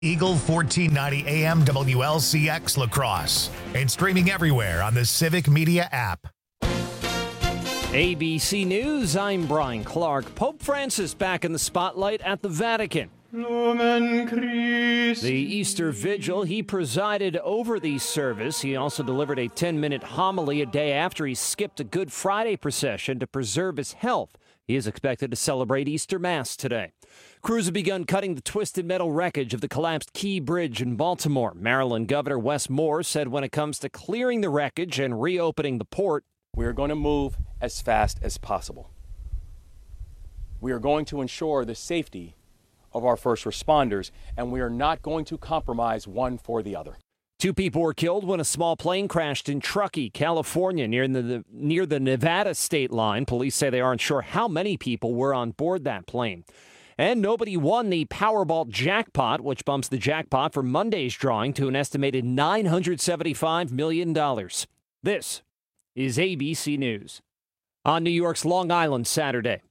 Eagle 1490 AM WLCX La Crosse and streaming everywhere on the Civic Media app. ABC News, I'm Brian Clark. Pope Francis back in the spotlight at the Vatican. Lumen Christi. The Easter Vigil, he presided over the service. He also delivered a 10-minute homily a day after he skipped a Good Friday procession to preserve his health. He is expected to celebrate Easter Mass today. Crews have begun cutting the twisted metal wreckage of the collapsed Key Bridge in Baltimore. Maryland Governor Wes Moore said when it comes to clearing the wreckage and reopening the port, we are going to move as fast as possible. We are going to ensure the safety of our first responders, and we are not going to compromise one for the other. 2 people were killed when a small plane crashed in Truckee, California, near the Nevada state line. Police say they aren't sure how many people were on board that plane. And nobody won the Powerball jackpot, which bumps the jackpot for Monday's drawing to an estimated $975 million. This is ABC News. On New York's Long Island Saturday.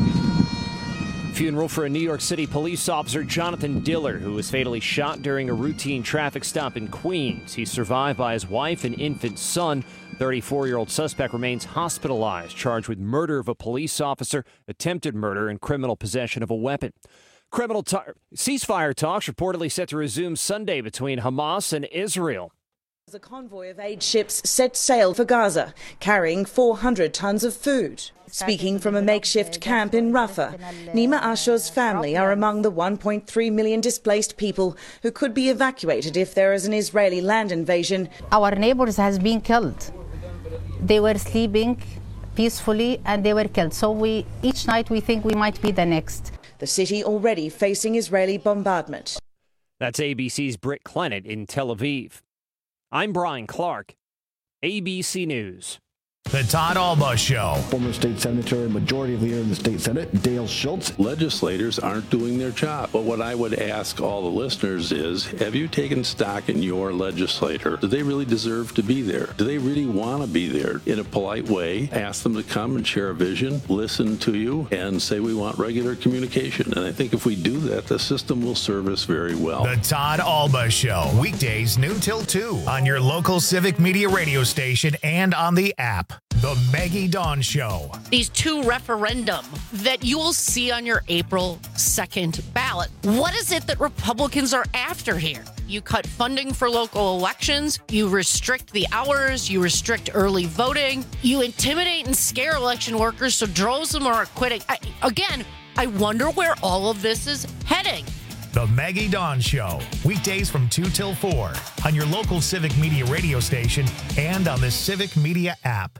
Funeral for a New York City police officer, Jonathan Diller, who was fatally shot during a routine traffic stop in Queens. He's survived by his wife and infant son. 34-year-old suspect remains hospitalized, charged with murder of a police officer, attempted murder, and criminal possession of a weapon. Ceasefire talks reportedly set to resume Sunday between Hamas and Israel. A convoy of aid ships set sail for Gaza, carrying 400 tons of food. Speaking from a makeshift camp in Rafah, Nima Asho's family are among the 1.3 million displaced people who could be evacuated if there is an Israeli land invasion. Our neighbors has been killed. They were sleeping peacefully and they were killed. So each night we think we might be the next. The city already facing Israeli bombardment. That's ABC's Britt Clennett in Tel Aviv. I'm Brian Clark, ABC News. The Todd Alba Show. Former state senator and majority leader in the state senate, Dale Schultz. Legislators aren't doing their job. But what I would ask all the listeners is, have you taken stock in your legislator? Do they really deserve to be there? Do they really want to be there? In a polite way, ask them to come and share a vision, listen to you, and say we want regular communication. And I think if we do that, the system will serve us very well. The Todd Alba Show. Weekdays noon till 2 on your local Civic Media radio station and on the app. The Maggie Dawn Show. These 2 referendum that you will see on your April 2nd ballot. What is it that Republicans are after here? You cut funding for local elections. You restrict the hours. You restrict early voting. You intimidate and scare election workers so droves of them are quitting. I wonder where all of this is heading. The Maggie Dawn Show. Weekdays from 2 till 4 on your local Civic Media radio station and on the Civic Media app.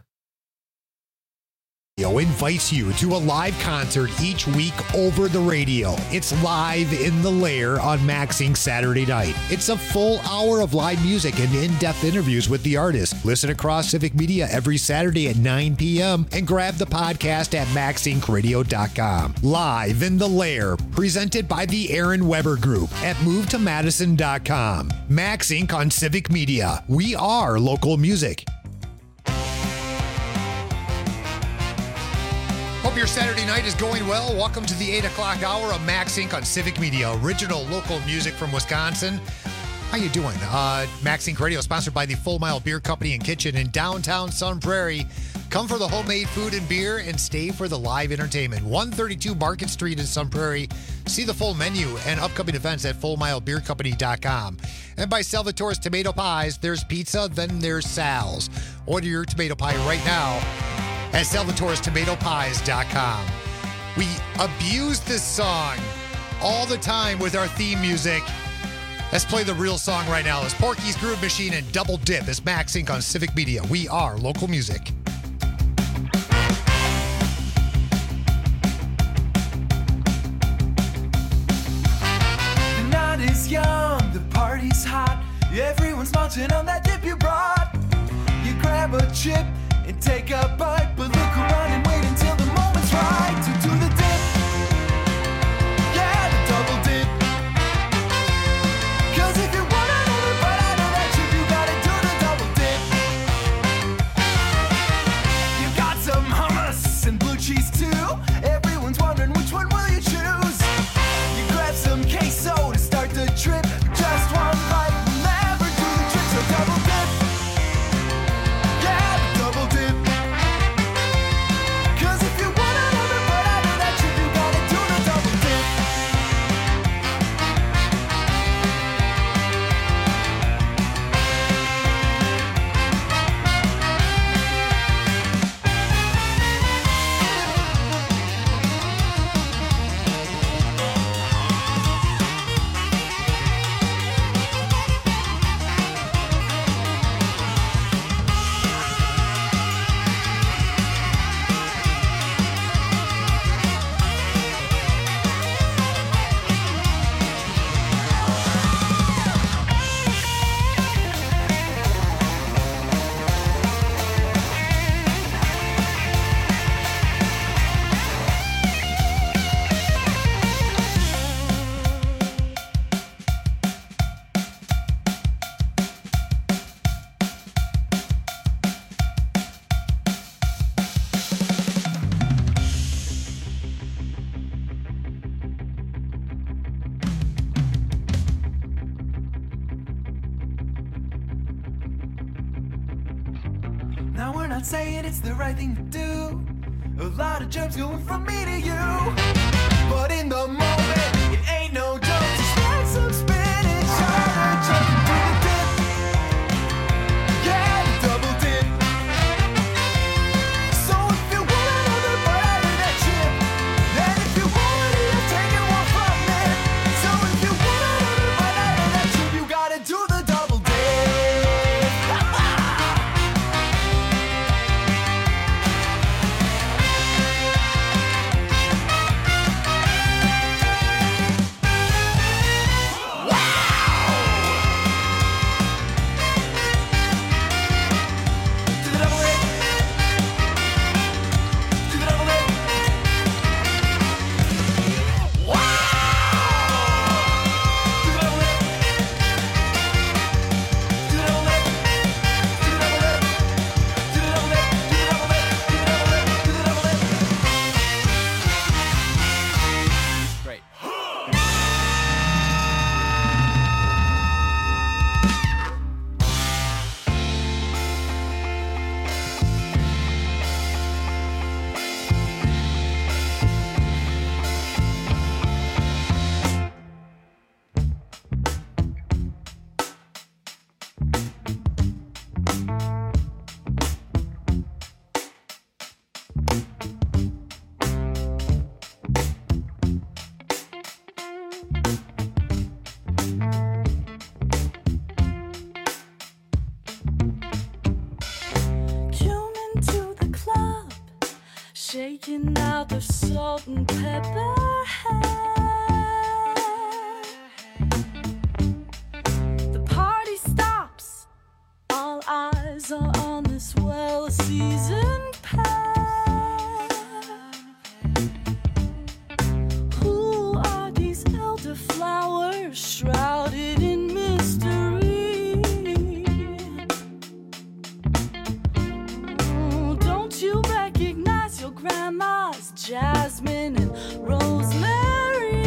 Invites you to a live concert each week over the radio. It's Live in the Lair on Maxing Saturday night. It's a full hour of live music and in-depth interviews with the artist. Listen across Civic Media every Saturday at 9 p.m. and grab the podcast at MaxIncRadio.com. Live in the Lair, presented by the Aaron Weber Group at MoveToMadison.com. Max Inc. on Civic Media. We are local music. Hope your Saturday night is going well. Welcome to the 8 o'clock hour of Max Inc. on Civic Media. Original local music from Wisconsin. How you doing? Max Inc. Radio, sponsored by the Full Mile Beer Company and Kitchen in downtown Sun Prairie. Come for the homemade food and beer and stay for the live entertainment. 132 Market Street in Sun Prairie. See the full menu and upcoming events at FullMileBeerCompany.com. And by Salvatore's Tomato Pies, there's pizza, then there's Sal's. Order your tomato pie right now at Salvatore'sTomatoPies.com. We abuse this song all the time with our theme music. Let's play the real song right now. It's Porky's Groove Machine and Double Dip. It's Max Inc. on Civic Media. We are local music. The night is young, the party's hot. Everyone's munching on that dip you brought. You grab a chip and take a bite, but look around and wait until the moment's right to do the dip. Yeah, the double dip. 'Cause if you want another bite out of that chip, you gotta do the double dip. You got some hummus and blue cheese too. Everyone's wondering which one will you choose. You grab some queso to start the trip. Now we're not saying it's the right thing to do. A lot of germs going from me to you. But in the moment, it ain't no joke. Just let some spinach on a jump into the dip. Yeah, double dip. So if you want another bite out of that chip, then if you want it, you're taking one from me. So if you want another bite out of that chip, you gotta do the double dip. Shaking out the salt and pepper The party stops. All eyes are on this well-seasoned pair. Who are these elderflowers shrouded in mystery? Oh, don't you recognize your grandma's jasmine and rosemary?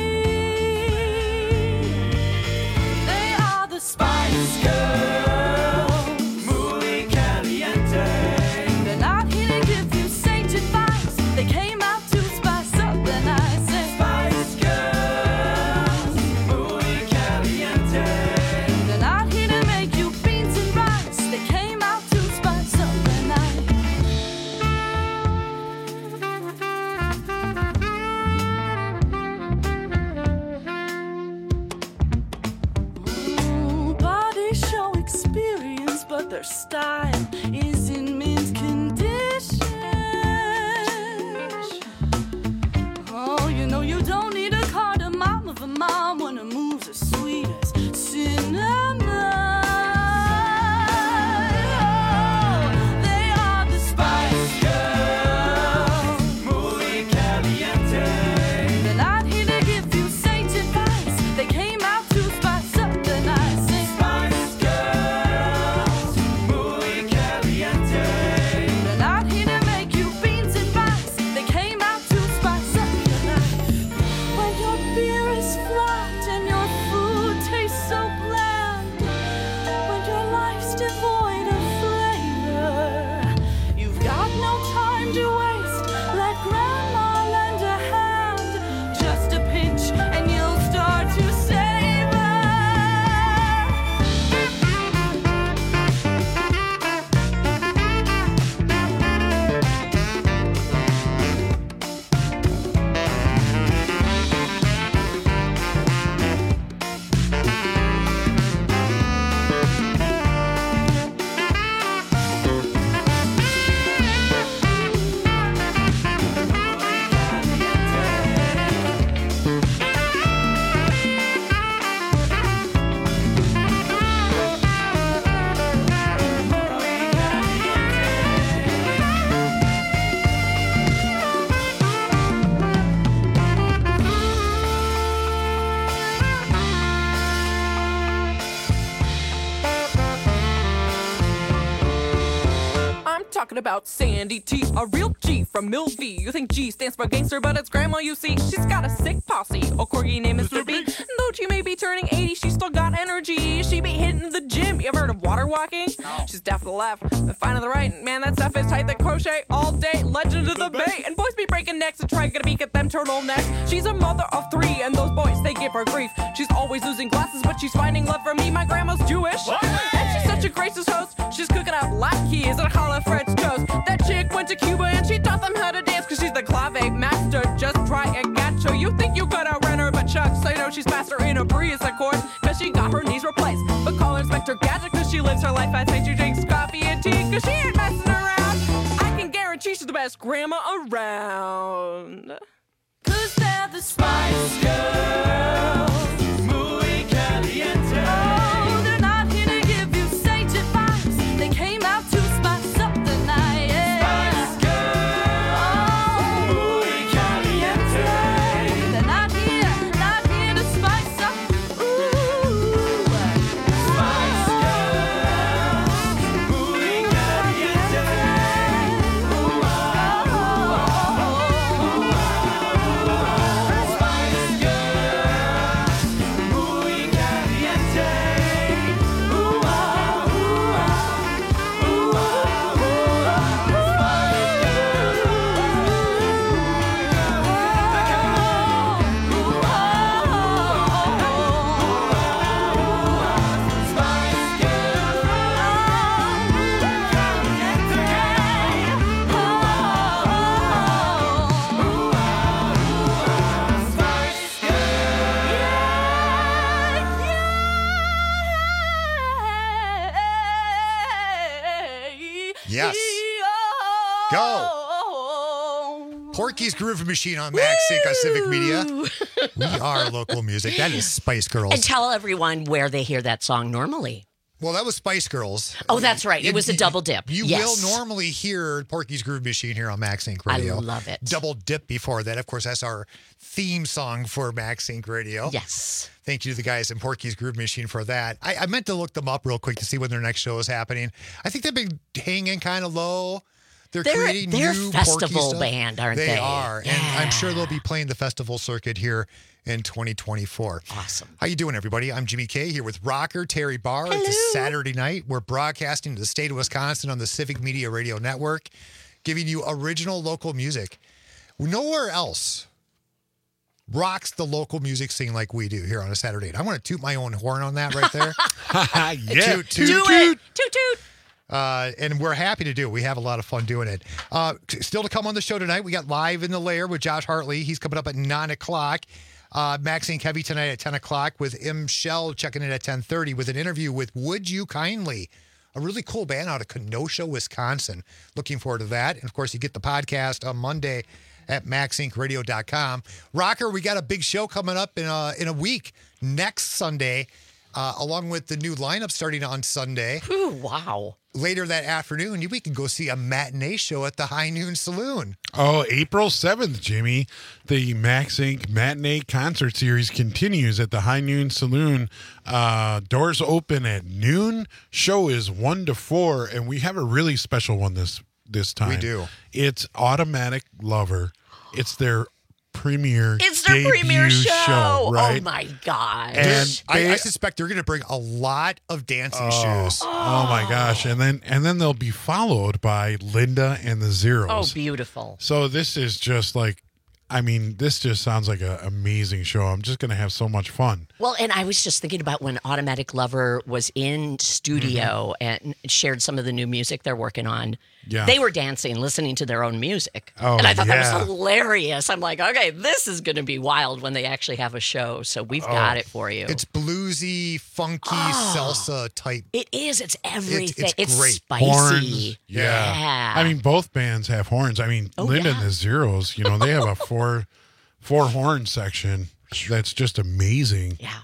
They are the Spice Girls, muy caliente. They're not here to give you sage advice. They came out to spice up the night. Say, Spice Girls, muy caliente. They're not here to make you beans and rice. They came out to spice up the night. Body show experience, but their style is in mint condition. Oh, you know you don't need a cardamom of a mom when her moves as sweet as cinnamon. Oh, they are the Spice Girls, muy caliente. They're not here to give you sage advice. They came out to spice up the night. Say, Spice Girls, muy caliente. They're not here to make you beans and rice. They came out to spice up your life. When your beer is flat and your food tastes so bland, when your life's devoid of flavor, you've got no time to waste. Let grandma lend a hand, just a pinch and you'll start to savor. I'm talking about Sandy T, a real G from Mill V. You think G stands for gangster, but it's grandma, you see. She's got a sick posse, a corgi named Mr. B. Though she may be turning 80, she's still got energy. She be hitting the gym. You ever heard of water walking? She's daft to laugh. But finding the right, man, that stuff is tight. That crochet all day, legend of the bay. And boys be breaking necks and trying to beak at them turtlenecks. She's a mother of 3, and those boys, they give her grief. She's always losing glasses, but she's finding love from me. My grandma's Jewish, and she's such a gracious host. She's cooking up latkes and challah French toast. That chick went to Cuba and she taught them how to dance, cause she's the clave master. Just try a gacho. You think you could outrun her, but Chuck, so you know she's faster in a breeze, of course, cause she got her knees replaced. But call her Inspector Gadget, cause she lives her life fast. She drinks coffee and tea, cause she ain't messing around. I can guarantee she's the best grandma around. Cause they're the Spice Girls. Muy caliente. Oh, they're not here to give you sage advice. They came out to spice up the night. Yeah. Spice Girls. Muy caliente. They're not here to spice up. Ooh. Spice Girls. Muy caliente. Ooh, Yes. Go. Porky's Groove Machine on Max Sync on Civic Media. We are local music. That is Spice Girls. And tell everyone where they hear that song normally. Well, that was Spice Girls. Oh, that's right. It was a double dip. You Yes. will normally hear Porky's Groove Machine here on Max Sync Radio. I love it. Double dip before that. Of course, that's our theme song for Max Sync Radio. Yes. Thank you to the guys in Porky's Groove Machine for that. I meant to look them up real quick to see when their next show is happening. I think they've been hanging kind of low. They're creating they're new a festival Porky stuff. band, aren't they? They are. Yeah. And I'm sure they'll be playing the festival circuit here in 2024. Awesome. How you doing, everybody? I'm Jimmy K here with rocker Terry Barr. It's a Saturday night. We're broadcasting to the state of Wisconsin on the Civic Media Radio Network, giving you original local music. Nowhere else rocks the local music scene like we do here on a Saturday night. I want to toot my own horn on that right there. Yeah. Toot, toot, Do toot. it. Toot, toot. And we're happy to do it. We have a lot of fun doing it. Still to come on the show tonight, we got Live in the Lair with Josh Hartley. He's coming up at 9 o'clock. Max and Kevy tonight at 10 o'clock with M. Shell checking in at 10:30 with an interview with Would You Kindly, a really cool band out of Kenosha, Wisconsin. Looking forward to that. And, of course, you get the podcast on Monday at MaxIncRadio.com. Rocker, we got a big show coming up in a week, next Sunday, along with the new lineup starting on Sunday. Ooh, wow. Later that afternoon, we can go see a matinee show at the High Noon Saloon. Oh, April 7th, Jimmy. The Max Inc. Matinee Concert Series continues at the High Noon Saloon. Doors open at noon. Show is 1 to 4, and we have a really special one this time. We do. It's Automatic Lover. It's their premiere premiere show. right? Oh, my gosh. And I suspect they're going to bring a lot of dancing shoes. Oh my gosh. And then they'll be followed by Linda and the Zeros. Oh, beautiful. So this is just like, I mean, this just sounds like an amazing show. I'm just going to have so much fun. Well, and I was just thinking about when Automatic Lover was in studio and shared some of the new music they're working on. Yeah. They were dancing, listening to their own music. Oh, and I thought that yeah. was hilarious. I'm like, okay, this is going to be wild when they actually have a show. So we've got it for you. It's bluesy, funky, salsa type. It is. It's everything. It's great. Spicy. Horns. Yeah. I mean, both bands have horns. I mean, Linda and the Zeros, they have a four horn section that's just amazing. Yeah.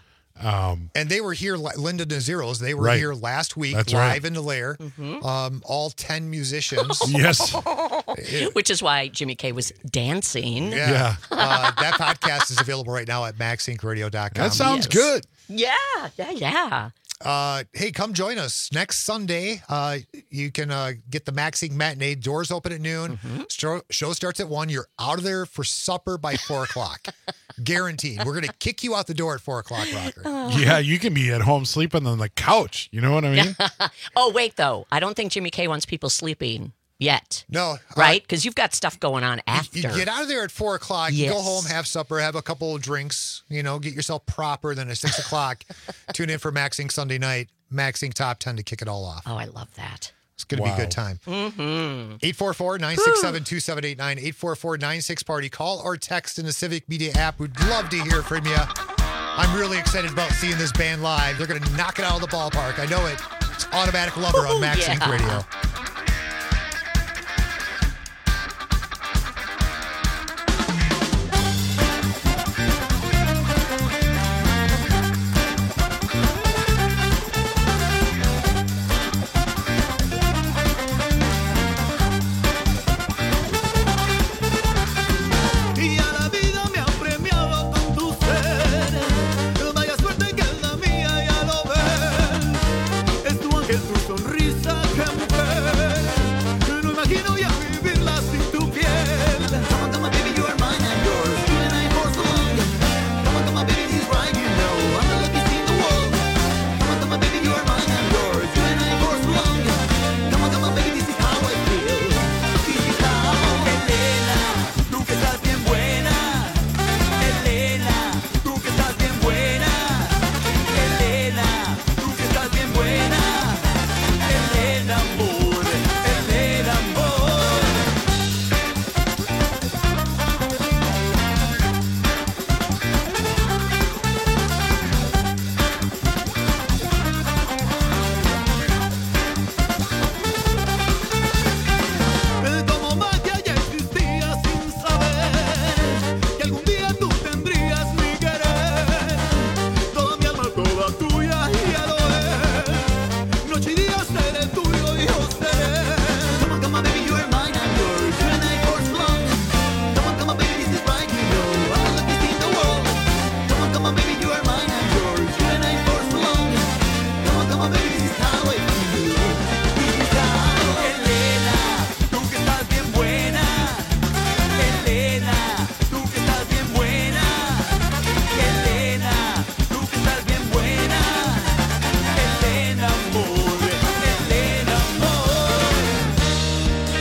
And they were here, Linda and the Zeros. They were Right. here last week, That's live right. in the Lair. All 10 musicians. Yes. Which is why Jimmy K was dancing. Yeah. That podcast is available right now at MaxIncRadio.com. That sounds good. Yeah. Hey, come join us next Sunday. You can get the Max Inc. matinee. Doors open at noon. Show starts at 1. You're out of there for supper by 4 o'clock. Guaranteed. We're going to kick you out the door at 4 o'clock, Rocker. Yeah, you can be at home sleeping on the couch. You know what I mean? Oh, wait, though. I don't think Jimmy K wants people sleeping yet. No. Right? Because you've got stuff going on after. You get out of there at 4 o'clock, you Yes. go home, have supper, have a couple of drinks, get yourself proper. Then at 6 o'clock, tune in for Max Inc. Sunday night. Max Inc. Top 10 to kick it all off. Oh, I love that. It's going to be a good time. 844-967-2789, 844-96-PARTY. Call or text in the Civic Media app. We'd love to hear from you. I'm really excited about seeing this band live. They're going to knock it out of the ballpark. I know it. It's Automatic Lover on Max Inc. Radio. Y a la vida me ha premiado con tu ser. Vaya suerte que es la mía, ya lo ves. Es tu ángel, tu sonrisa, qué mujer. No imagino ya vivirla sin tu piel. Come on, come on, baby, you are mine and yours. You and I for so long. Come on, baby, he's right, you know. I'm the luckiest in the world. Come on, baby, you are mine and yours. You and I for so long. Come on, baby, this is how I feel. This is how. Elena, tú que estás bien buena. Elena, tú que estás bien buena. Elena, tú que estás bien buena. Elena, amor. Elena, amor. Como magia ya existía sin saber que algún día tú tendrías mi querer. Toda mi alma, toda tuya, ya lo es. Noche y día seré tuyo y yo seré. Come on, baby, you are mine and yours. You and I for so long. Come on, baby, this is right, you know. I'm the luckiest in the world. Come on, baby, you are mine and yours. You and I for so long. Come on, baby, this is how I feel. This is how. Elena, tú que estás bien buena. Elena, tú que estás bien buena. Elena, tú que estás bien buena. Elena, amor. Elena, amor.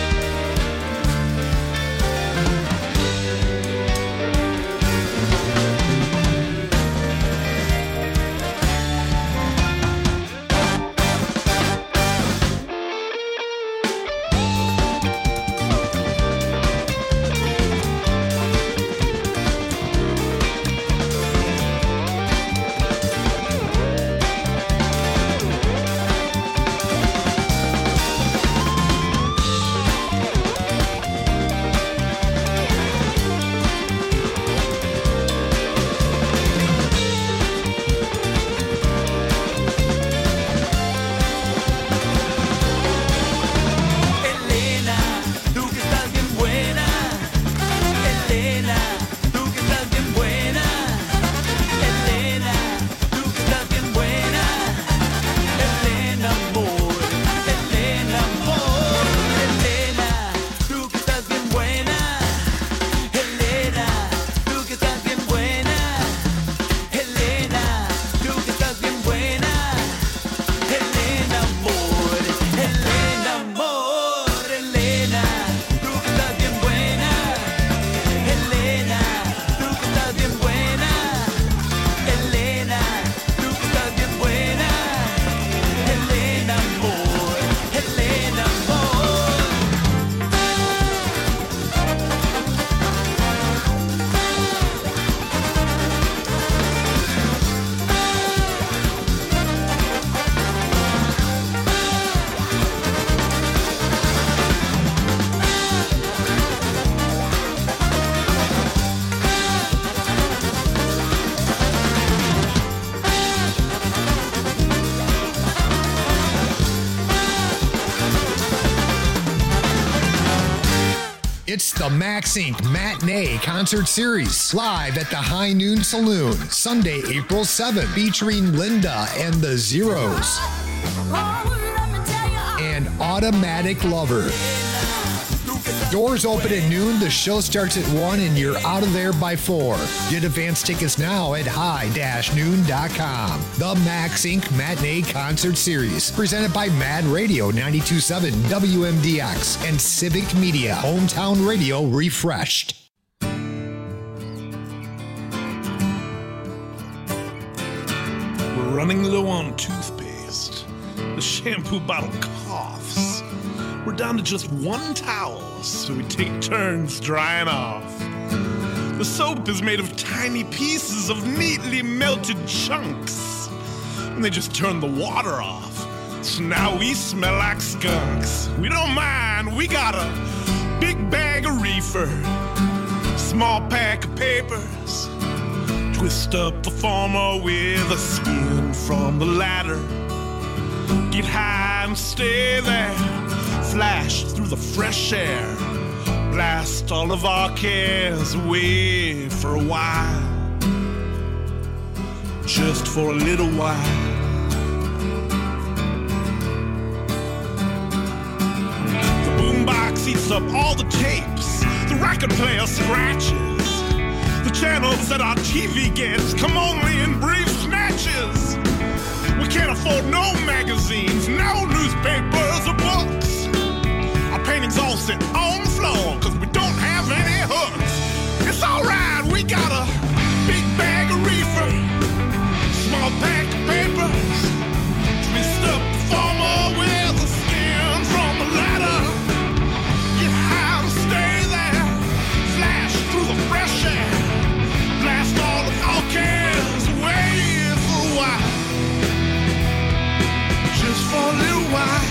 Elena, tú que estás bien buena. Elena, tú que estás bien buena. Elena, tú que estás bien buena. Elena, amor. Elena, amor. Elena, tú que estás bien buena. Elena, tú que estás bien buena. Elena, tú que estás bien buena. Elena, amor. Elena, amor. Elena, tú que estás bien buena. Elena, tú que estás bien buena. Elena, tú que estás bien buena. Elena, amor. Elena, amor. It's the Max Inc. Matinee Concert Series, live at the High Noon Saloon, Sunday, April 7th, featuring Linda and the Zeros and Automatic Lover. Doors open at noon. The show starts at 1 and you're out of there by 4. Get advance tickets now at high-noon.com. The Max Inc. Matinee Concert Series, presented by Mad Radio 92.7 WMDX and Civic Media, hometown radio refreshed. We're running low on toothpaste. The shampoo bottle coughs. We're down to just one towel, so we take turns drying off. The soap is made of tiny pieces of neatly melted chunks, and they just turn the water off. So now we smell like skunks. We don't mind, we got a big bag of reefer, small pack of papers, twist up the former with the skin from the ladder. Get high and stay there, flash through the fresh air, blast all of our cares away for a while, just for a little while. The boombox eats up all the tapes, the record player scratches, the channels that our TV gets come only in brief snatches. We can't afford no magazines, no newspapers or books. Our paintings all sit on the floor, cause we don't have any hooks. It's alright, we got a big bag of reefer, small pack of papers, twist up the former with the skin from the ladder. Get high and stay there, flash through the fresh air, blast all of our cares away for a while, just for a little while.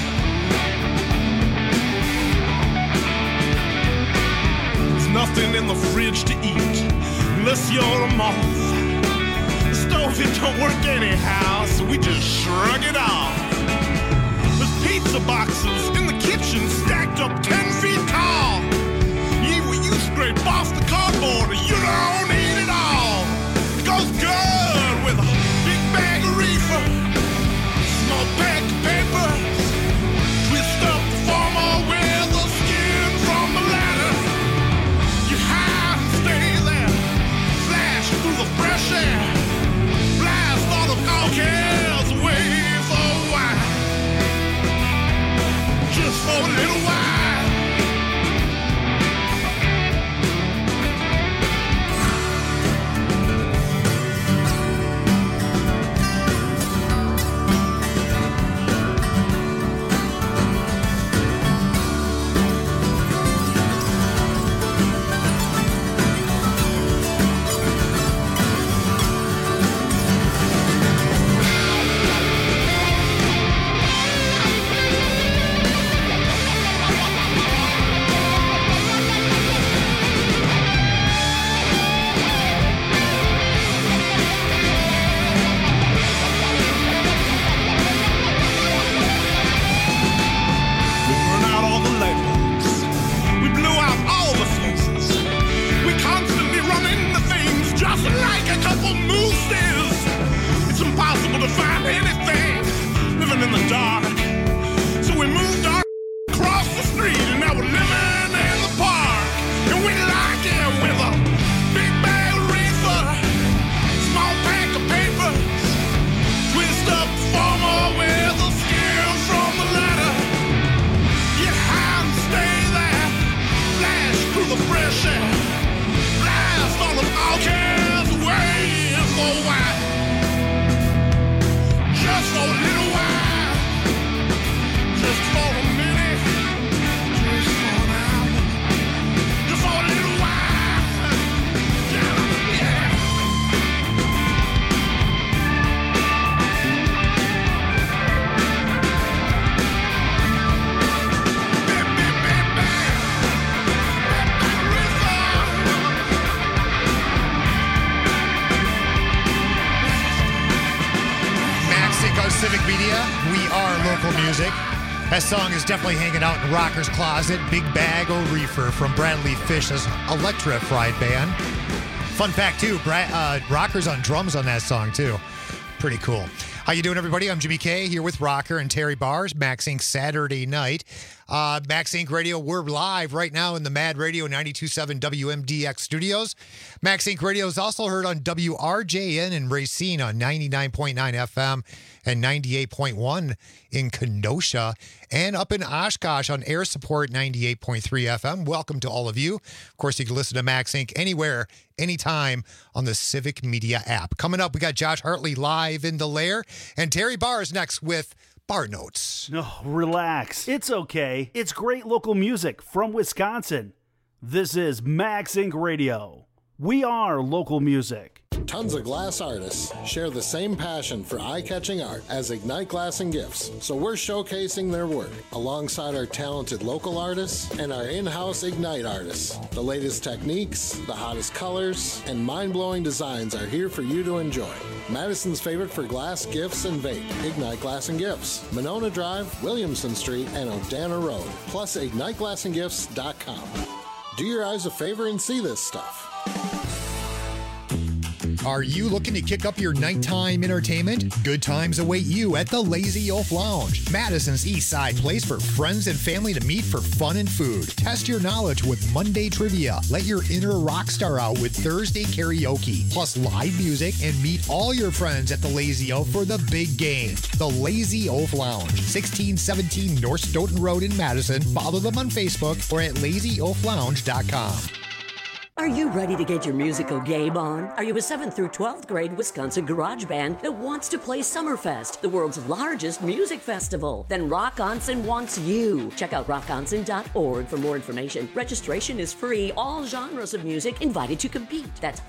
There's nothing in the fridge to eat unless you're a moth. The stove, it don't work anyhow, so we just shrug it off. There's pizza boxes in the kitchen stacked up 10 feet tall. You eat what you scrape off the cardboard, you don't eat it all. It goes good with a big bag of reefer, small pack of papers, twist up the former with the skin from the ladder. You hide and stay there, flash through the fresh air, blast all of our cares away for a while, just for a little while. Civic Media, we are local music. That song is definitely hanging out in Rocker's Closet. Big Bag o' Reefer from Bradley Fish's Electrified Band. Fun fact, too, Rocker's on drums on that song, too. Pretty cool. How you doing, everybody? I'm Jimmy K here with Rocker and Terry Bars, Max Inc. Saturday night. Max Inc. Radio, we're live right now in the Mad Radio 92.7 WMDX studios. Max Inc. Radio is also heard on WRJN in Racine on 99.9 FM and 98.1 in Kenosha, and up in Oshkosh on Air Support 98.3 FM. Welcome to all of you. Of course, you can listen to Max Inc. anywhere, anytime on the Civic Media app. Coming up, we got Josh Hartley live in the lair, and Terry Barr is next with Bar Notes. No, relax. It's okay. It's great local music from Wisconsin. This is Max Inc. Radio. We are local music. Tons of glass artists share the same passion for eye-catching art as Ignite Glass and Gifts, so we're showcasing their work alongside our talented local artists and our in-house Ignite artists. The latest techniques, the hottest colors, and mind-blowing designs are here for you to enjoy. Madison's favorite for glass, gifts, and vape, Ignite Glass and Gifts, Monona Drive, Williamson Street, and Odana Road, plus IgniteGlassandGifts.com. Do your eyes a favor and see this stuff. Are you looking to kick up your nighttime entertainment? Good times await you at the Lazy Oaf Lounge, Madison's East Side place for friends and family to meet for fun and food. Test your knowledge with Monday trivia. Let your inner rock star out with Thursday karaoke, plus live music, and meet all your friends at the Lazy Oaf for the big game. The Lazy Oaf Lounge, 1617 North Stoughton Road in Madison. Follow them on Facebook or at lazyoaflounge.com. Are you ready to get your musical game on? Are you a 7th through 12th grade Wisconsin garage band that wants to play Summerfest, the world's largest music festival? Then Rock Onsen wants you. Check out rockonsen.org for more information. Registration is free. All genres of music invited to compete. That's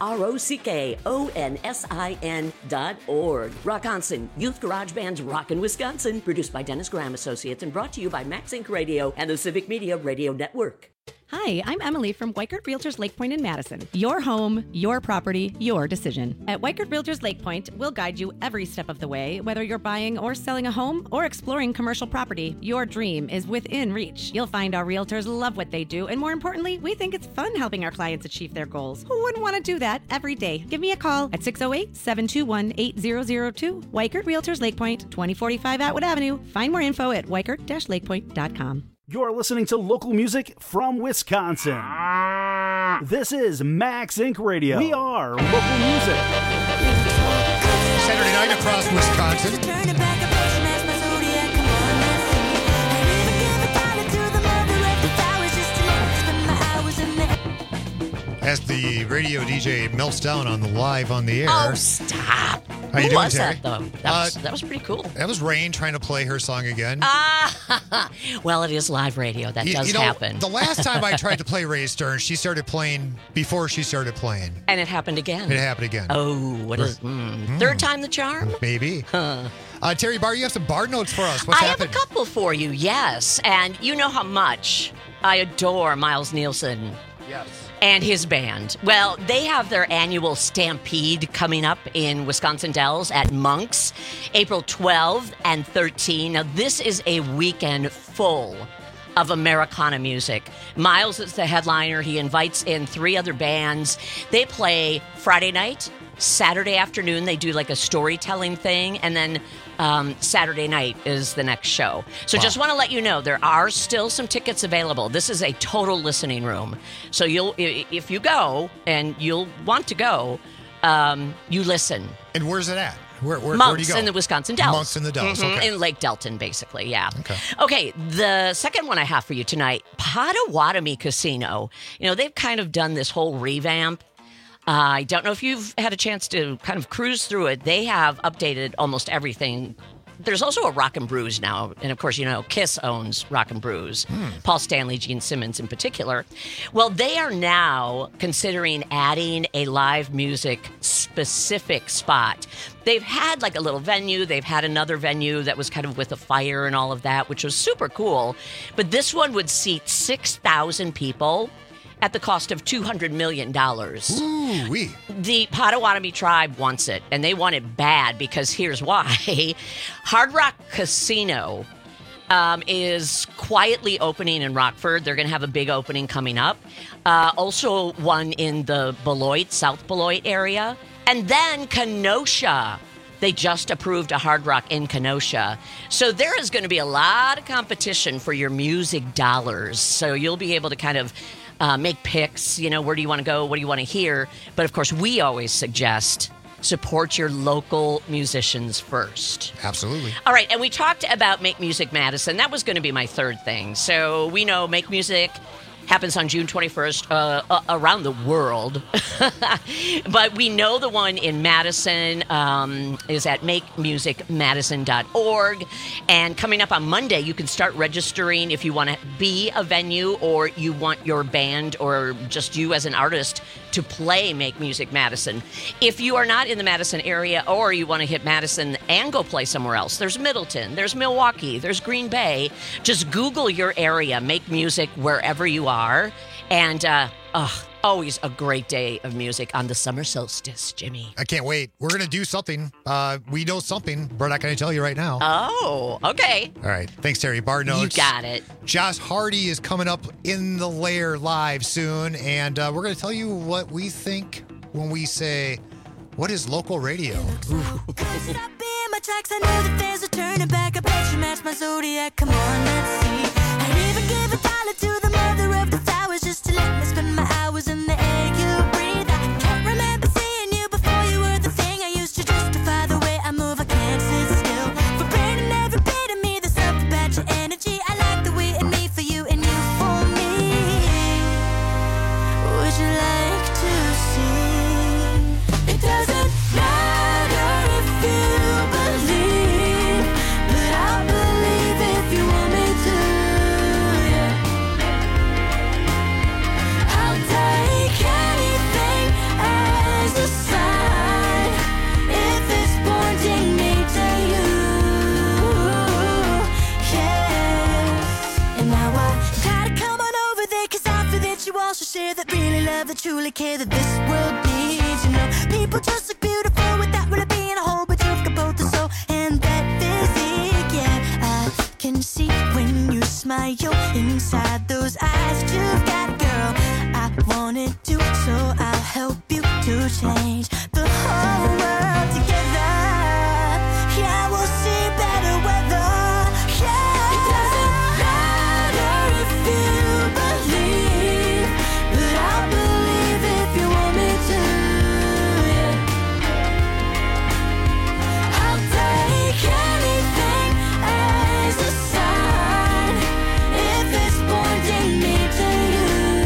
ROCKONSIN.org. Rock Onsen, Youth Garage Band's Rockin' Wisconsin. Produced by Dennis Graham Associates and brought to you by Max Inc. Radio and the Civic Media Radio Network. Hi, I'm Emily from Weichert Realtors Lake Point in Madison. Your home, your property, your decision. At Weichert Realtors Lake Point, we'll guide you every step of the way. Whether you're buying or selling a home or exploring commercial property, your dream is within reach. You'll find our realtors love what they do, and more importantly, we think it's fun helping our clients achieve their goals. Who wouldn't want to do that every day? Give me a call at 608-721-8002. Weichert Realtors Lake Point, 2045 Atwood Avenue. Find more info at weichert-lakepoint.com. You're listening to local music from Wisconsin. This is Max Inc. Radio. We are local music. Saturday night across Wisconsin. As the radio DJ melts down on the live on the air. Oh, stop. How you Who doing, was Terry? that, though? That was pretty cool. That was Rain trying to play her song again. Well, it is live radio. That does happen. The last time I tried to play Ray Stern, she started playing before she started playing. And it happened again. It happened again. Oh, what is... Third time the charm? Maybe. Terry Barr, you have some bar notes for us. What's happening? I have a couple for you, yes. And you know how much I adore Miles Nielsen. Yes. And his band. Well, they have their annual Stampede coming up in Wisconsin Dells at Monk's, April 12th and 13th. Now, this is a weekend full of Americana music. Miles is the headliner. He invites in 3 other bands. They play Friday night, Saturday afternoon. They do like a storytelling thing, and then Saturday night is the next show. So just want to let you know, there are still some tickets available. This is a total listening room. So if you go, and you'll want to go, you listen. And where's it at? Where do Monks you go? in the Wisconsin Dells. Monks in the Dells, okay. In Lake Delton, basically, yeah. Okay, the second one I have for you tonight, Potawatomi Casino. You know, they've kind of done this whole revamp. I don't know if you've had a chance to kind of cruise through it. They have updated almost everything. There's also a Rock and Brews now. And, of course, you know, Kiss owns Rock and Brews. Paul Stanley, Gene Simmons in particular. Well, they are now considering adding a live music specific spot. They've had like a little venue. They've had another venue that was kind of with a fire and all of that, which was super cool. But this one would seat 6,000 people at the cost of $200 million. Ooh-wee. The Potawatomi tribe wants it, and they want it bad because here's why. Hard Rock Casino is quietly opening in Rockford. They're going to have a big opening coming up. Also one in the Beloit, South Beloit area. And then Kenosha They just approved a Hard Rock in Kenosha. So there is going to be a lot of competition for your music dollars. So you'll be able to kind of make picks, where do you want to go? What do you want to hear? But of course, we always suggest support your local musicians first. Absolutely. All right, and we talked about Make Music Madison. That was going to be my third thing. So we know Make Music happens on June 21st around the world. But we know the one in Madison is at makemusicmadison.org. And coming up on Monday, you can start registering if you want to be a venue or you want your band or just you as an artist to play Make Music Madison. If you are not in the Madison area or you want to hit Madison and go play somewhere else, there's Middleton, there's Milwaukee, there's Green Bay. Just Google your area, Make Music wherever you are. And always a great day of music on the summer solstice, Jimmy. I can't wait. We're going to do something. We know something. We're not going to tell you right now. Oh, okay. All right. Thanks, Terry. Bar Notes. You got it. Josh Hardy is coming up in the Lair live soon, and we're going to tell you what we think when we say, what is local radio? My tracks, I know that there's a turning back. I bet you match my zodiac. Come on, let's see. I'd even give $1 to the mother of the flowers just to let me spend my hours in the air you breathe. I can't remember seeing you before you were the thing I used to justify the way I move. I can't sit still. For burning every bit of me, there's something about your energy. I like the way in me for you and you for me. Would you like to see? It doesn't matter if you believe, but I'll believe if you want me to. Yeah. I'll take anything as a sign if it's pointing me to you. Yeah. And now I gotta come on over there, 'cause I feel that you also share that really love, that truly care, that this world needs. You know, people just look beautiful without really being a whole, but you've got both the soul and that physique. Yeah, I can see when you smile inside those eyes that you've got, girl. I wanted to, so I'll help you to change the whole world together. Yeah, we'll see better weather. Yeah, it doesn't matter if you believe, but I'll believe if you want me to. Yeah. I'll take anything as a sign if it's pointing me to you.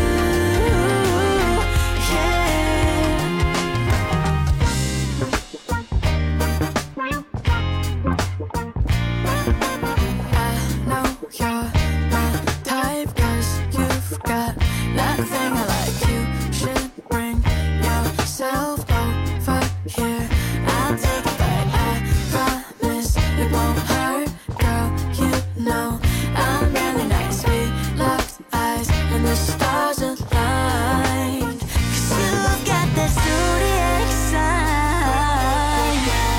I know you're my type, 'cause you've got nothing I like. You should bring yourself over here. I'll take it back, I promise it won't hurt, girl. You know I'm really nice. We locked eyes and the stars aligned, 'cause you've got that zodiac sign.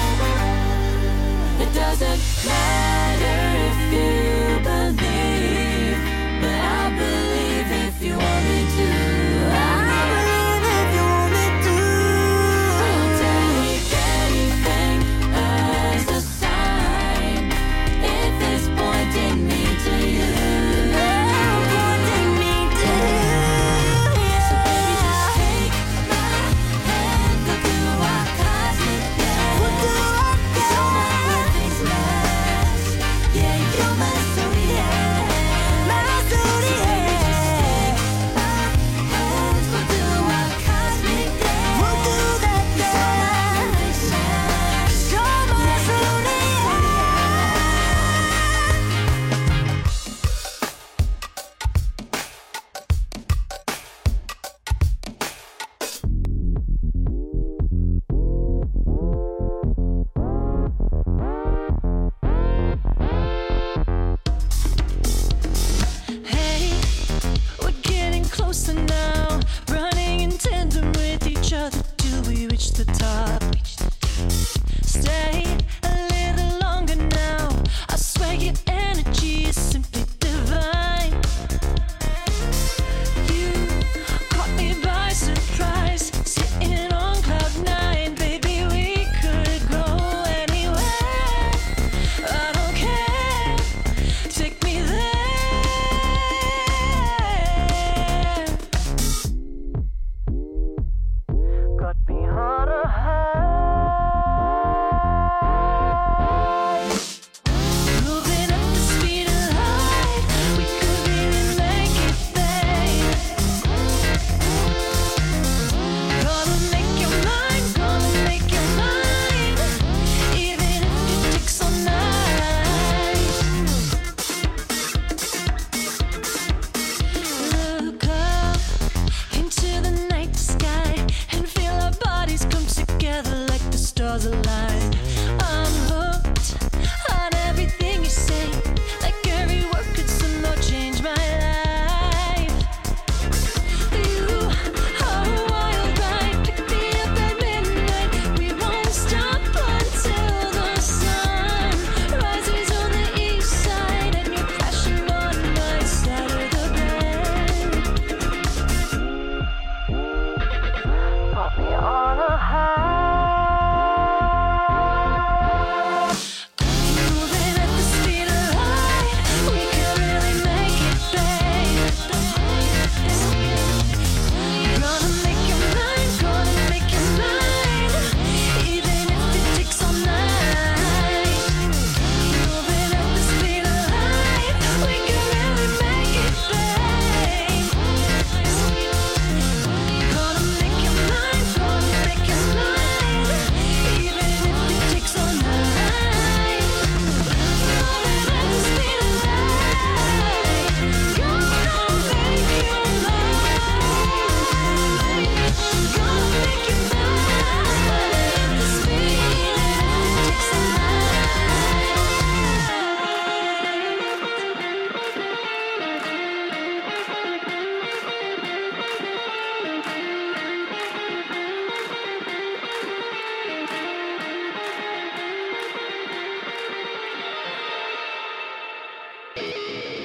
It doesn't matter if you believe, but I'll believe if you want me to. I'll believe if you want me to. I'll take anything as a sign if it's pointing me to you. Pointing me to you. So baby, just take my hand, we'll do our cosmic dance. We'll do our dance. You're my perfect match. Yeah, you're my zodiac. My zodiac. Hands, we'll do our cosmic dance. We'll do that dance. You're my zodiac.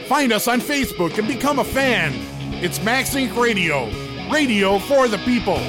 Find us on Facebook and become a fan. It's Max Inc. Radio. Radio for the people.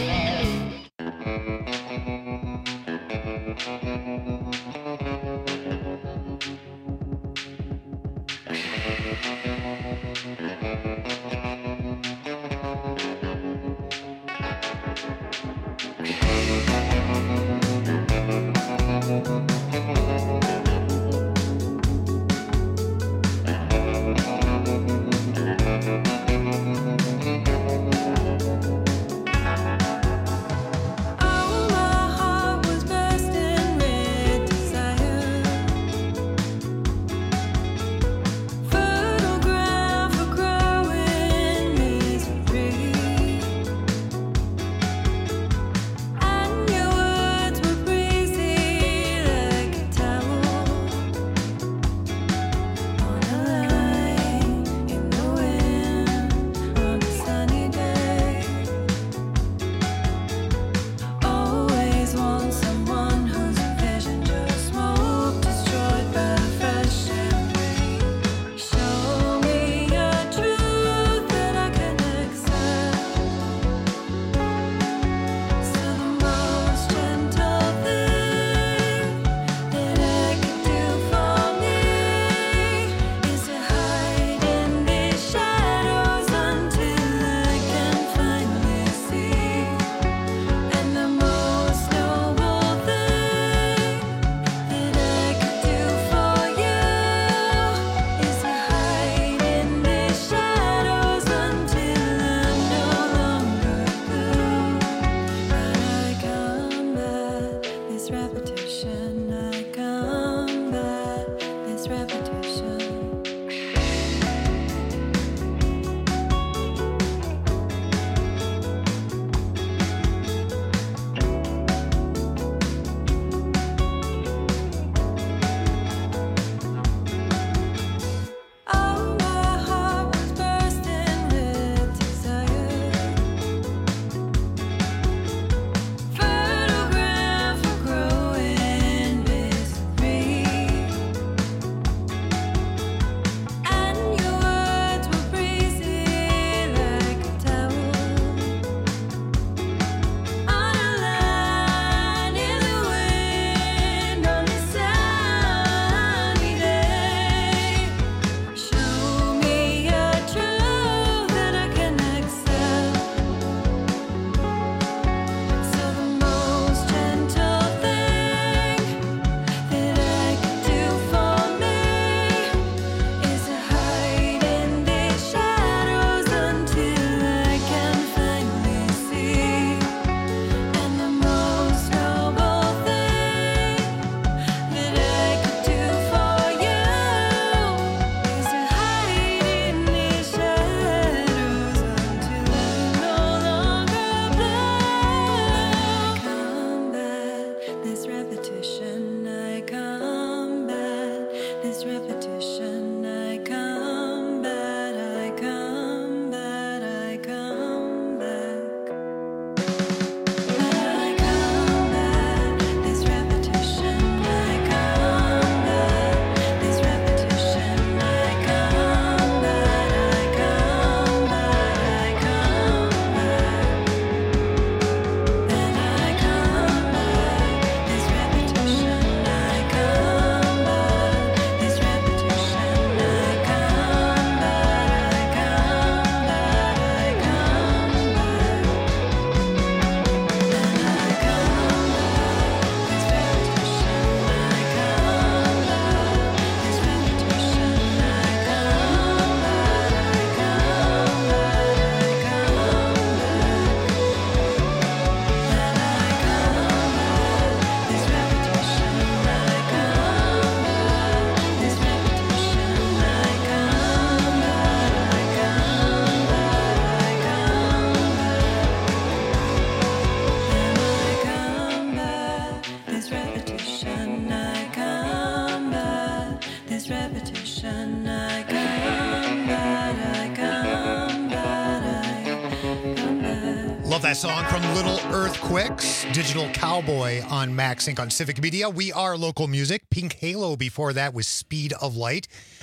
Love that song from Little Earthquakes, Digital Cowboy on Max Inc. on Civic Media. We are local music. Pink Halo before that was Speed of Light.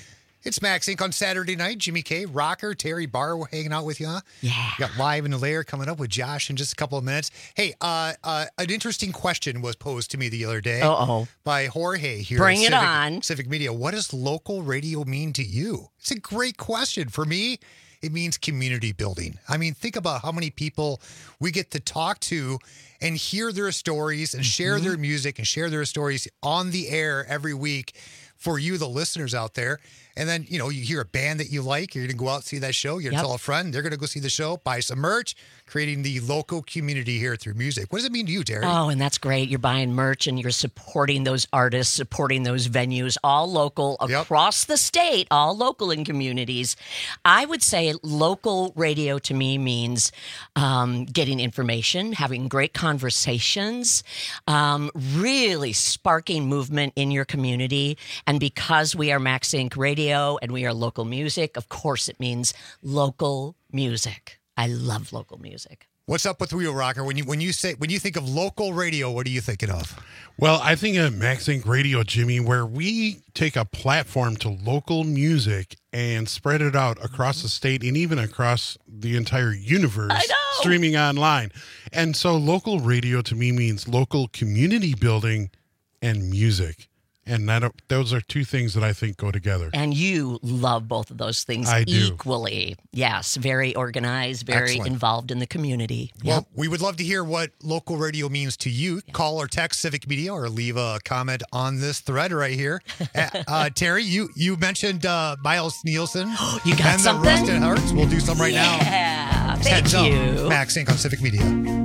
It's Max Inc. on Saturday night. Jimmy K, Rocker, Terry Barr hanging out with you. Huh? Yeah. Got Live in the Lair coming up with Josh in just a couple of minutes. Hey, an interesting question was posed to me the other day by Jorge here. Bring at it on. Civic Media. What does local radio mean to you? It's a great question. For me, it means community building. I mean, think about how many people we get to talk to and hear their stories and share their music and share their stories on the air every week for you, the listeners out there. And then, you hear a band that you like, you're going to go out and see that show, you're going to tell a friend, they're going to go see the show, buy some merch, creating the local community here through music. What does it mean to you, Terry? Oh, and that's great. You're buying merch and you're supporting those artists, supporting those venues, all local across the state, all local in communities. I would say local radio to me means getting information, having great conversations, really sparking movement in your community. And because we are Max Inc. Radio and we are local music, of course it means local music. I love local music. What's up with Real Rocker? When you think of local radio, what are you thinking of? Well, I think of Max Inc. Radio, Jimmy, where we take a platform to local music and spread it out across the state and even across the entire universe, streaming online. And so local radio to me means local community building and music. And those are two things that I think go together. And you love both of those things equally. Yes, very organized, very involved in the community. Well, we would love to hear what local radio means to you. Call or text Civic Media or leave a comment on this thread right here. Terry, you mentioned Miles Nielsen. You got and something? The Rusted Hearts. We'll do some right now. Yeah, thank you. Max Inc. on Civic Media.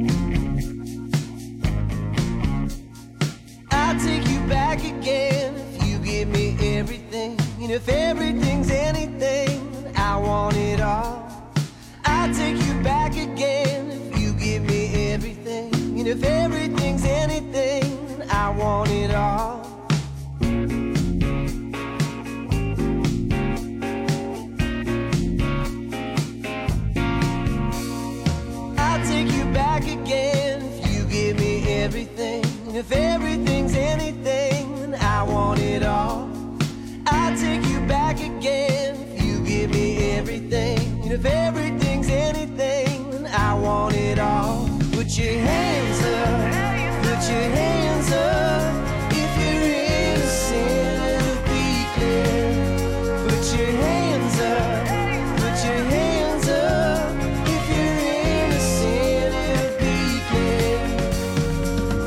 I'll take you back again if you give me everything. And if everything's anything, I want it all. I'll take you back again if you give me everything. And if everything's anything, I want it all. I'll take you back again if you give me everything. And if everything's anything, I want it all. I'll take you back again if you give me everything. And if everything's anything, I want it all. Put your hands up, put your hands up. If you're innocent, it'll be clear. Put your hands up, put your hands up. If you're innocent, it'll be clear.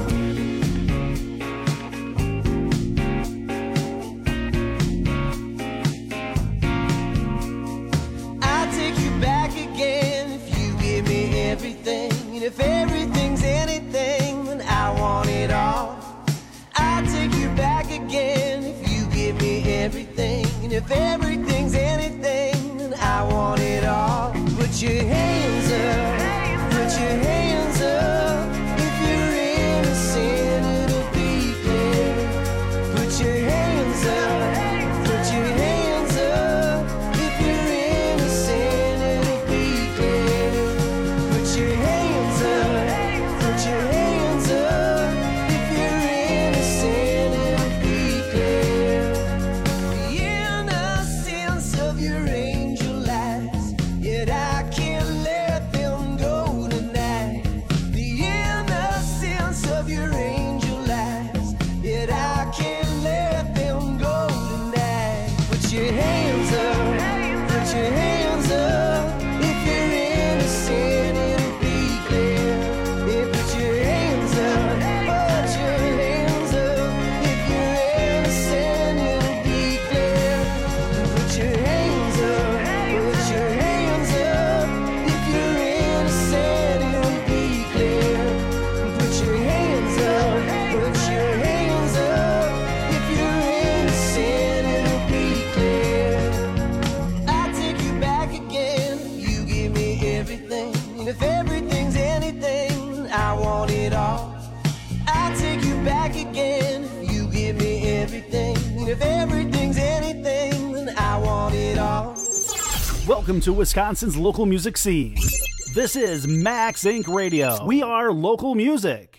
I'll take you back again if you give me everything. And if everything's anything, then I want it all. I'll take you back again if you give me everything. And if everything's anything, then I want it all. Put your hands up, put your hands up. If you're innocent, it'll be clear. Put your hands up, put your hands up. If you're innocent, it'll be clear. Put your hands up, put your hands up. If you're innocent, it'll be clear. The innocence of your angel eyes, yet I can't let them go tonight. The innocence of your angel eyes, yet I can't let them go tonight. Put your hands up, put your hands up. If you're innocent, it'll be clear. Yeah, put your hands up, put your hands up. If you're innocent, it'll be clear. Put your hands up, put your hands up. If you're innocent, it'll be clear. Put your hands up, put your hands up. If you're innocent, it'll be clear. I'll take you back again if you give me everything. And if everything's anything, I want it all. I'll take you back again if you give me everything. And if everything's anything, then I want it all. Welcome to Wisconsin's local music scene. This is Max Inc. Radio. We are local music.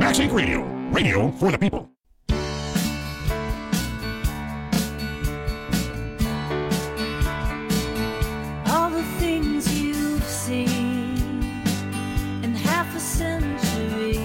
Max Inc. Radio. Radio for the people. All the things you've seen in half a century,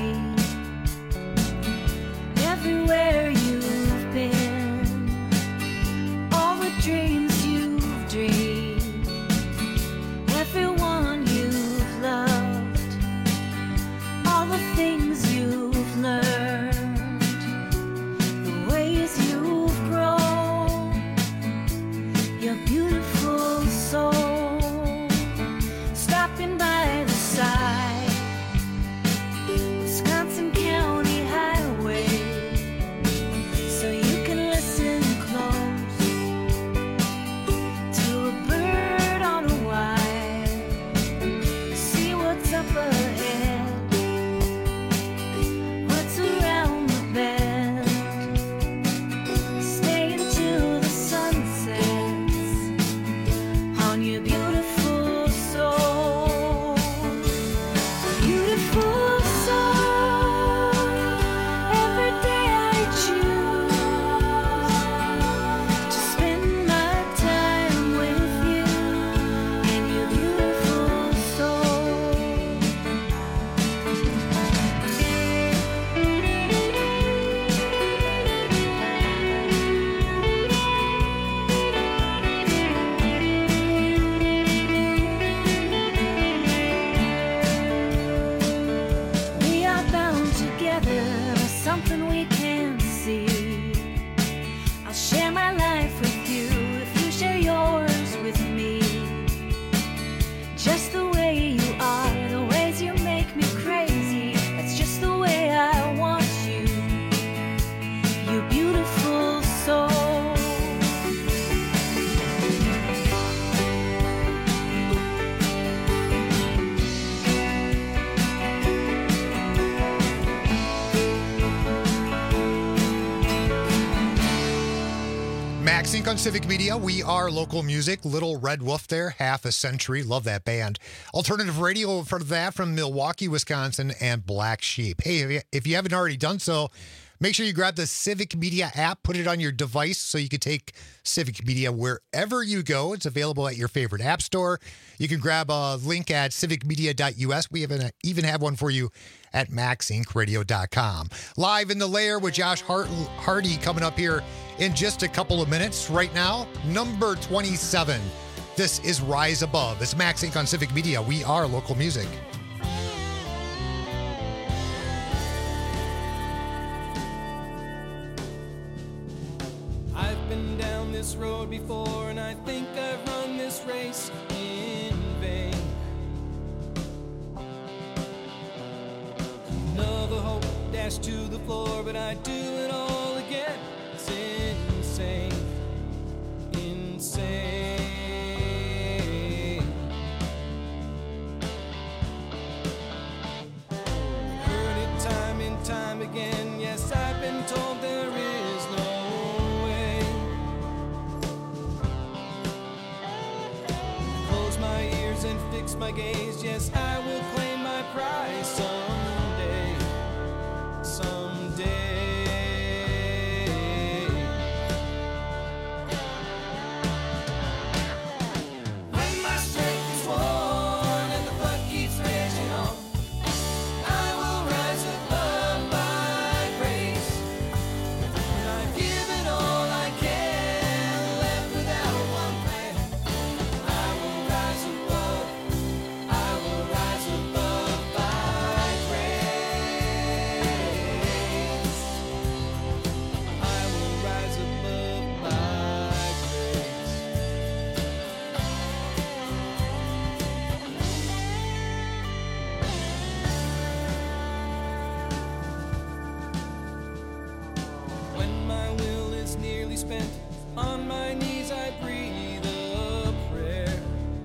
everywhere you've been, all the dreams you've dreamed, everyone you've loved, all the things you've learned, the ways you've grown, your beautiful soul, stopping by the side, Wisconsin County Highway, so you can listen close to a bird on a wire, see what's up ahead, what's around the bend, stay until the sun sets on your beautiful soul. Beautiful soul, every day I choose to spend my time with you and your beautiful soul. We are bound together by something we can't see. I'll share my life with you if you share yours with me. Just the way you are, the ways you make me crazy. That's just the way I want you. You beautiful soul. Max Inc. on Civic Media. We are local music. Little Red Wolf there, half a century. Love that band. Alternative radio in front of that from Milwaukee, Wisconsin, and Black Sheep. Hey, if you haven't already done so, make sure you grab the Civic Media app, put it on your device so you can take Civic Media wherever you go. It's available at your favorite app store. You can grab a link at civicmedia.us. We even have one for you at maxincradio.com. Live in the Lair with Josh Hardy coming up here in just a couple of minutes. Right now, number 27. This is Rise Above. It's Max Inc. on Civic Media. We are local music. I've been down this road before, and I think I've run this race in vain. Another hope dashed to the floor, but I do it all again. It's insane, insane. Heard it time and time again. Yes, I've been told there is no way. Close my ears and fix my gaze. Yes, I will claim my prize someday, someday. When my strength is worn and the blood keeps raging on, I will rise above my grace. When I've given all I can, left without one plan, I will rise above. I will rise above by grace. I will rise above by grace. When my will is nearly spent, on my knees I breathe a prayer.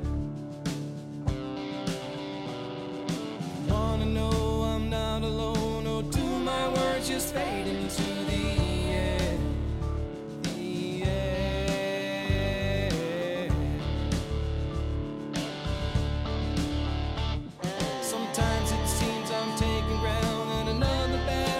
Wanna know I'm not alone, or do my words just fade into the air? The air. Sometimes it seems I'm taking ground, and another battle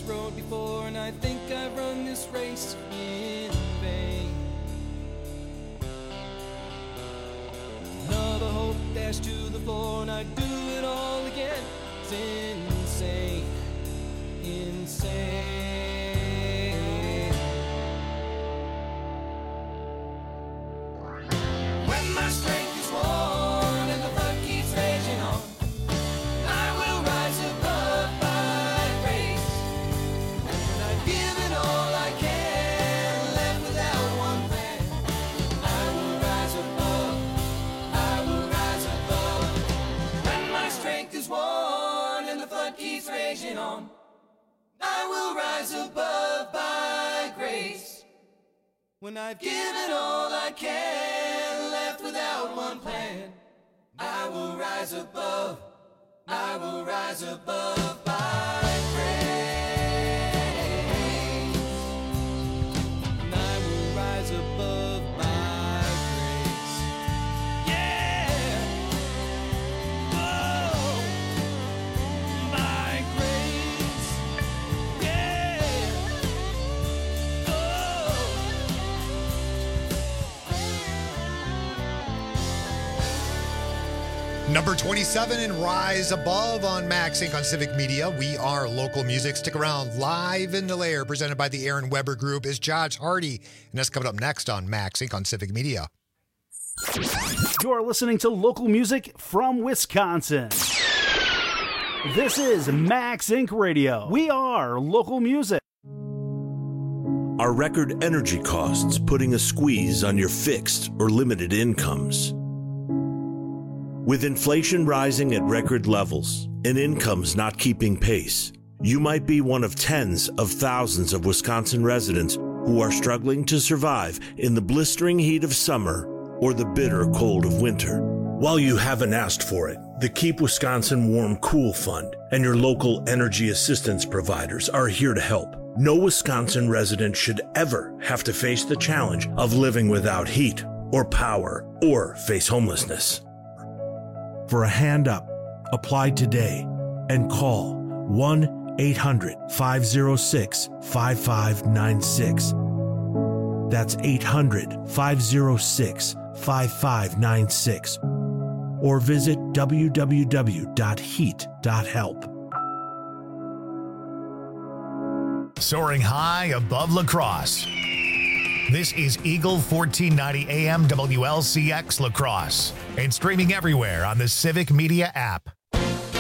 this road before, and I think I've run this race in vain. Another hope dashed to the floor, and I'd do it all again. It's insane, insane. When my strength is worn and the flood keeps raging on, I will rise above by grace. When I've given all I can, left without one plan, I will rise above, I will rise above. When my strength is worn and the flood keeps raging on, I will rise above by grace. When I've given all I can, left without one plan, I will rise above, I will rise above by grace. And I will rise above by grace. Yeah. Oh, by grace. Yeah. Number 27 and Rise Above on Max Inc. on Civic Media. We are local music. Stick around. Live in the Lair, presented by the Aaron Weber Group, is Josh Hardy. And that's coming up next on Max Inc. on Civic Media. You're listening to local music from Wisconsin. This is Max Inc. Radio. We are local music. Are record energy costs putting a squeeze on your fixed or limited incomes? With inflation rising at record levels and incomes not keeping pace, you might be one of tens of thousands of Wisconsin residents who are struggling to survive in the blistering heat of summer or the bitter cold of winter. While you haven't asked for it, the Keep Wisconsin Warm Cool Fund and your local energy assistance providers are here to help. No Wisconsin resident should ever have to face the challenge of living without heat or power or face homelessness. For a hand up, apply today and call 1-800-506-5596. That's 800-506-5596. Or visit www.heat.help. Soaring high above La Crosse. This is Eagle 1490 AM WLCX La Crosse and streaming everywhere on the Civic Media app.